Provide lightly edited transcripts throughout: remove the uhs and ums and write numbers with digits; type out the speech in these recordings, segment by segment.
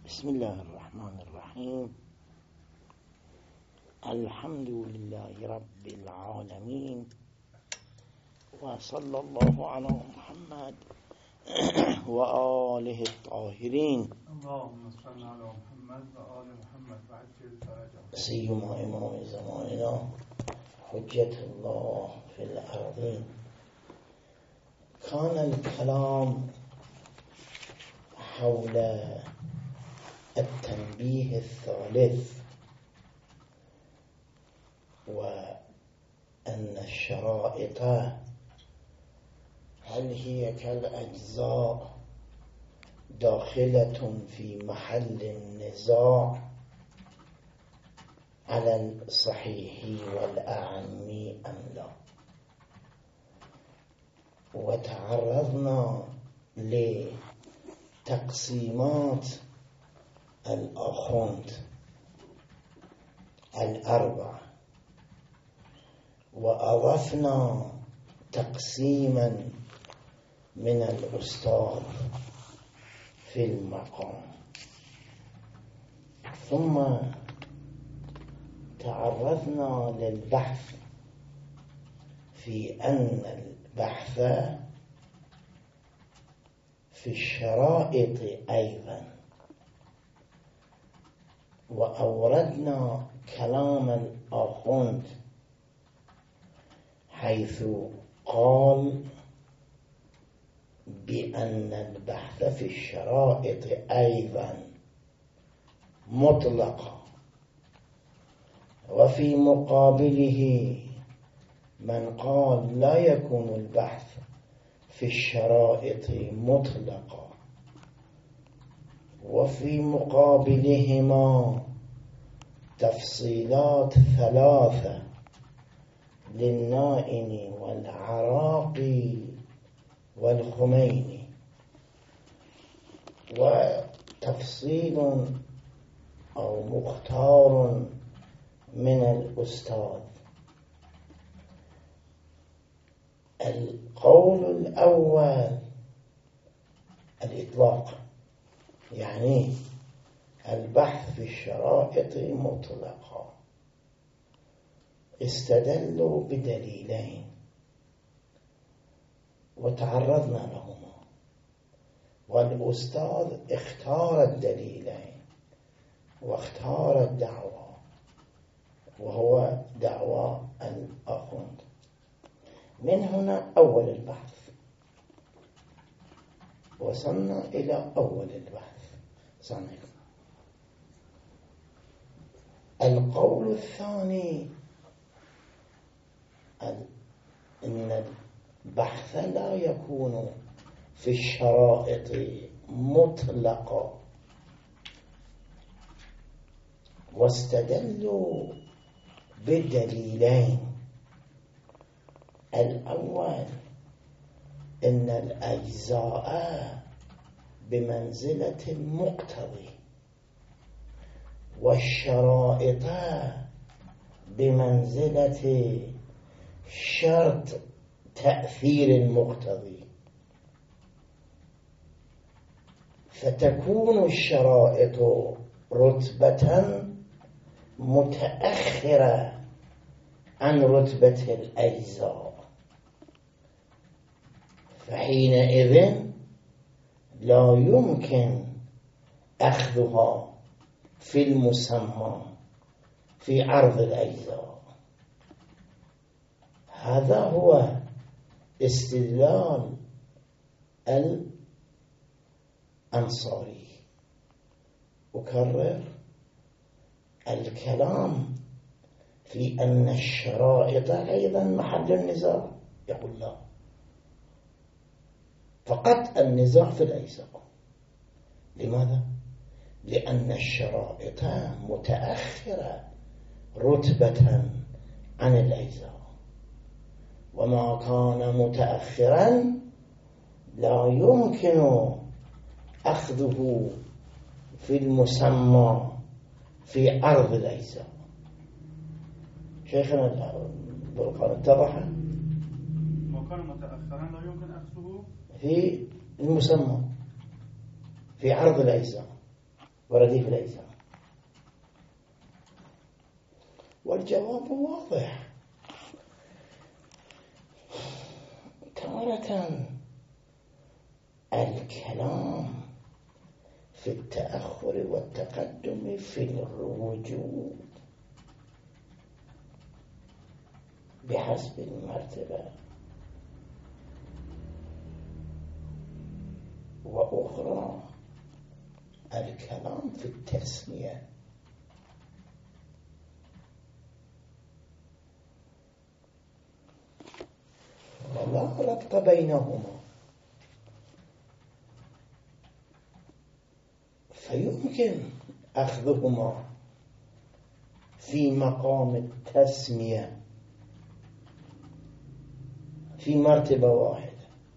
بسم الله الرحمن الرحيم. الحمد لله رب العالمين، وصلى الله على محمد وآله الطاهرين. اللهم صل على محمد وآل محمد وعجل فرجهم. سيما إمام زماننا حجة الله في الأرضين. كان الكلام حول التنبيه الثالث، وأن الشرائط هل هي كالأجزاء داخلة في محل النزاع على الصحيح والأعم أم لا. وتعرضنا لتقسيمات الآخوند الأربع، وأضفنا تقسيما من الأستاذ في المقام، ثم تعرضنا للبحث في أن البحث في الشرائط أيضا، وأوردنا كلام الآخوند حيث قال بأن البحث في الشرائط أيضا مطلق، وفي مقابله من قال لا يكون البحث في الشرائط مطلقا، وفي مقابلهما تفصيلات ثلاثة للنائن والعراقي والخميني، وتفصيل أو مختار من الأستاذ. القول الأول الإطلاق، يعني البحث في الشرائط مطلقا، استدلوا بدليلين وتعرضنا لهما، والأستاذ اختار الدليلين واختار الدعوة، وهو دعوى الآخوند. من هنا أول البحث، وصلنا إلى أول البحث صنعنا. القول الثاني أن البحث لا يكون في الشرائط مطلقا، واستدلوا بدليلين. الأول أن الأجزاء بمنزلة المقتضي، والشرائط بمنزلة شرط تأثير المقتضي، فتكون الشرائط رتبة متأخرة عن رتبة الأجزاء، فحينئذ لا يمكن أخذها في المسمى في عرض الأجزاء. هذا هو استدلال الأنصاري. أكرر الكلام في أن الشرائط أيضا محل النزاع، يقول لا، فقط النزاع في الأجزاء. لماذا؟ لأن الشرائط متأخرة رتبة عن الأجزاء، وما كان متأخرا لا يمكن أخذه في المسمى في عرض الأجزاء. شيخنا البرقان اتضح؟ ما كان متأخرا لا يمكن أخذه في المسمى في عرض الأجزاء، ورديف الإلزام. والجواب واضح. تارة الكلام في التأخر والتقدم في الوجود بحسب المرتبة، وأخرى الكلام في التسمية. ولا ربط بينهما، فيمكن أخذهما في مقام التسمية في مرتبة واحدة،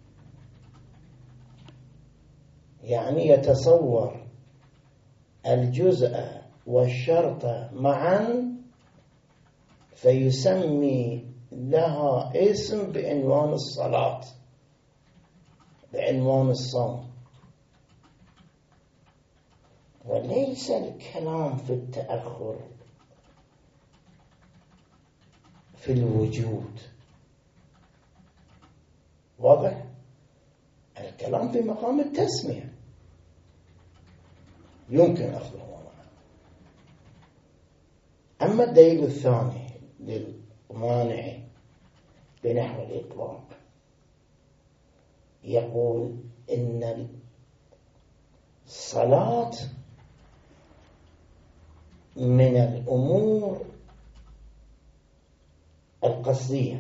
يعني يتصور الجزء والشرط معا فيسمي لها اسم بعنوان الصلاة، بعنوان الصوم. وليس الكلام في التأخر في الوجود. واضح؟ الكلام في مقام التسمية يمكن أخذه معه. أما الدليل الثاني للمانع بنحو الإطلاق يقول إن الصلاة من الأمور القصدية،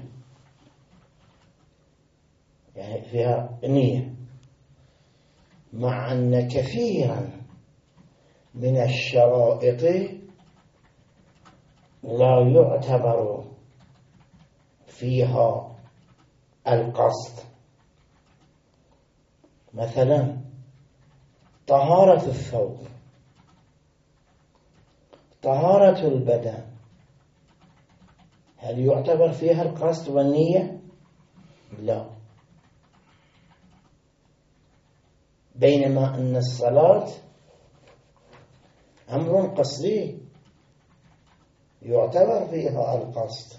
يعني فيها نية، مع أن كثيرا من الشرائط لا يعتبر فيها القصد. مثلا طهارة الثوب، طهارة البدن، هل يعتبر فيها القصد والنية؟ لا. بينما أن الصلاة أمر قصدي يعتبر فيها القصد.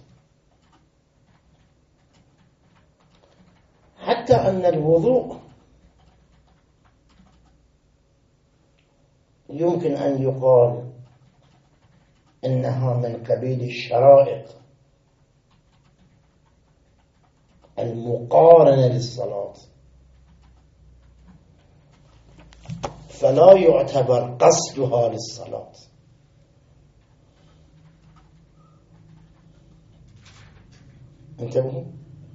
حتى أن الوضوء يمكن أن يقال إنها من قبيل الشرائط المقارنة للصلاة، فلا يعتبر قصدها للصلاة. انتبهوا،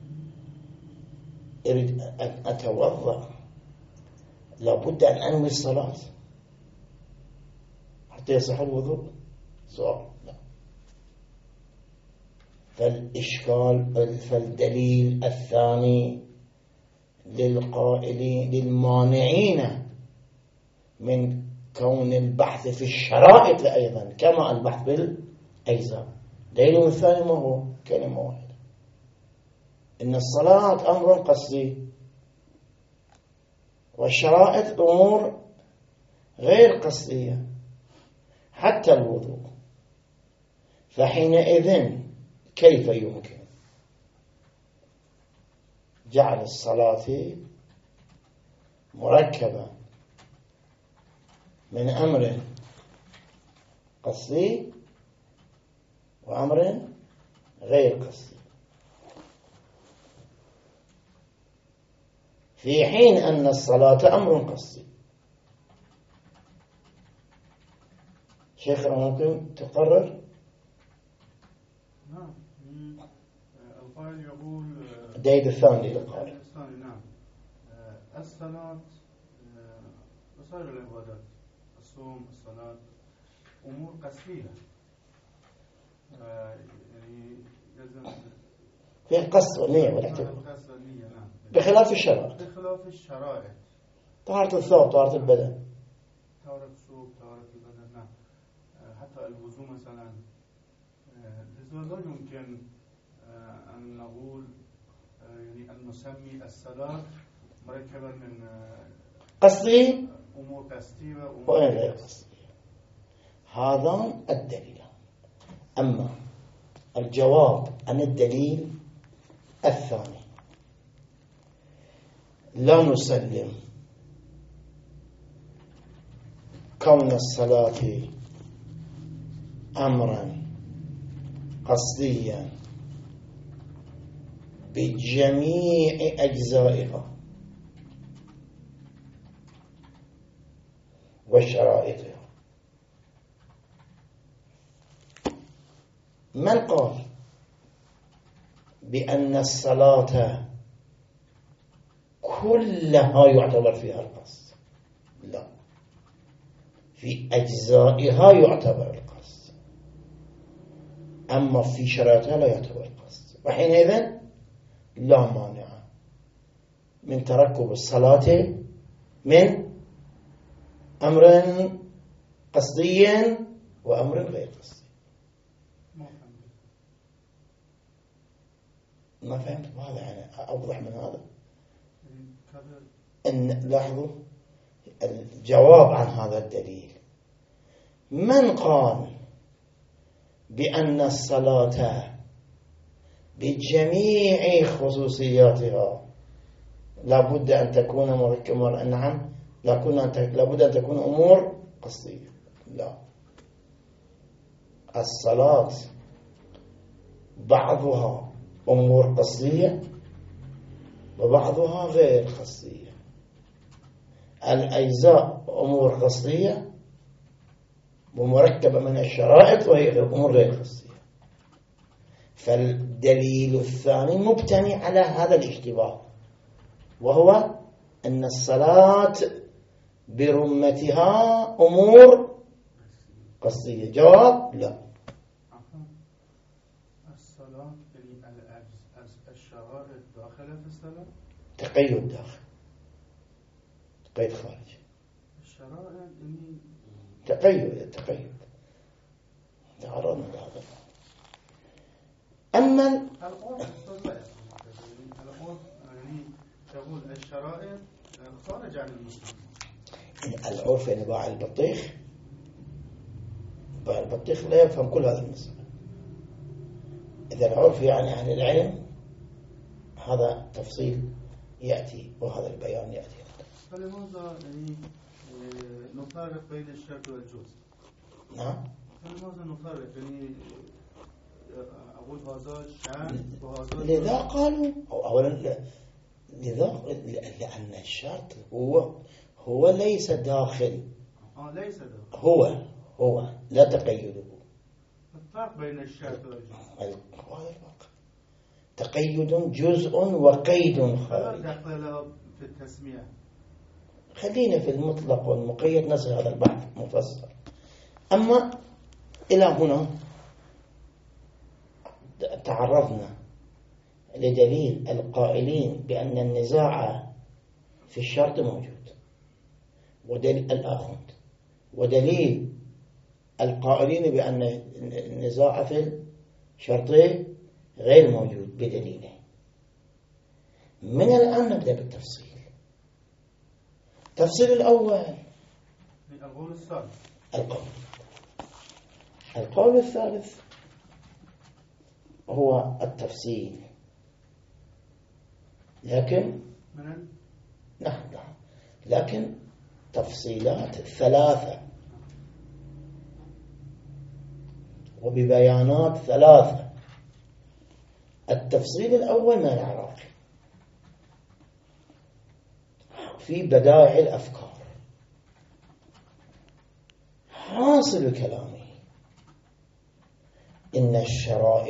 أريد أن أتوضأ، لابد أن أنوي الصلاة حتى يصح الوضوء؟ سؤال. لا. فالدليل الثاني للقائلين للمانعين من كون البحث في الشرائط أيضا كما البحث بالأجزاء، دليل الثاني ما هو؟ كلمة واحدة، إن الصلاة أمر قصدي والشرائط أمور غير قصدية، حتى الوضوء. فحينئذ كيف يمكن جعل الصلاة مركبة من أمر قصدي وأمر غير قصدي، في حين أن الصلاة أمر قصدي؟ شيخنا ممكن تقرر؟ نعم. القائل يقول الدليل الثاني للقائل. نعم. الصلاة وسائر العبادات، الصوم، الصلاة، أمور قصدية، يعني يلزم في القصد والنية والاعتبار، نعم، بخلاف الشرائط. بخلاف الشرائط، طهارة الثوب، طهارة البدن، طهارة الثوب، طهارة البدن، نعم، حتى الوضوء مثلا. لذا لا يمكن أن نقول يعني أن نسمي الصلاة مركبا من قصدي أمور قصدية وأمور وغير قصدي. هذا الدليل. أما الجواب عن الدليل الثاني، لا نسلم كون الصلاة أمرا قصديا بجميع أجزائها وشرائطها. من قال بأن الصلاة كلها يعتبر فيها القصد؟ لا، في أجزائها يعتبر القصد، أما في شرائطها لا يعتبر القصد. وحينئذ لا مانع من تركب الصلاة من أمر قصدي وأمر غير قصدي. ما فهمت هذا، يعني أوضح من هذا. إن لاحظوا الجواب عن هذا الدليل، من قال بأن الصلاة بجميع خصوصياتها لابد أن تكون مركبة؟ نعم، لابد أن تكون أمور قصدية. لا، الصلاة بعضها أمور قصدية وبعضها غير قصدية. الأجزاء أمور قصدية ومركبة من الشرائط وهي أمور غير قصدية. فالدليل الثاني مبتني على هذا الاشتباه، وهو أن الصلاة برمتها أمور قصدية. جواب لا. الصلاة الشرائط داخلة في الصلاة؟ تقيد داخل، تقيد خارج. الشرائط تقيد تعرضنا لهذا. أما تقول الشرائط خارج عن المسلم. العرف يعني باع البطيخ لا يفهم كل هذا المسألة. إذا العرف يعني أهل العلم، هذا تفصيل يأتي وهذا البيان يأتي. فلماذا يعني نفرق بين الشرط والجزء؟ نعم، فلماذا نفرق يعني أقول هذا شرط وهذا؟ لذا قالوا أولا لأن الشرط هو ليس داخل. ليس داخل، هو لا تقيده. الفرق بين الشرط والجزء هذا الفرق. تقيد جزء وقيد خارج. دخل في التسمية. خلينا في المطلق والمقيد، نصل هذا البحث مفصل. أما إلى هنا تعرضنا لدليل القائلين بأن النزاع في الشرط موجود، ودليل الآخر، ودليل القائلين بأن النزاع في الشرط غير موجود بدليله. من الآن نبدأ بالتفصيل. التفصيل الأول القول الثالث هو التفصيل، لكن نعم لكن تفصيلات ثلاثة وببيانات ثلاثة. التفصيل الأول من العراقي في بدائع الأفكار. حاصل كلامي إن الشرائط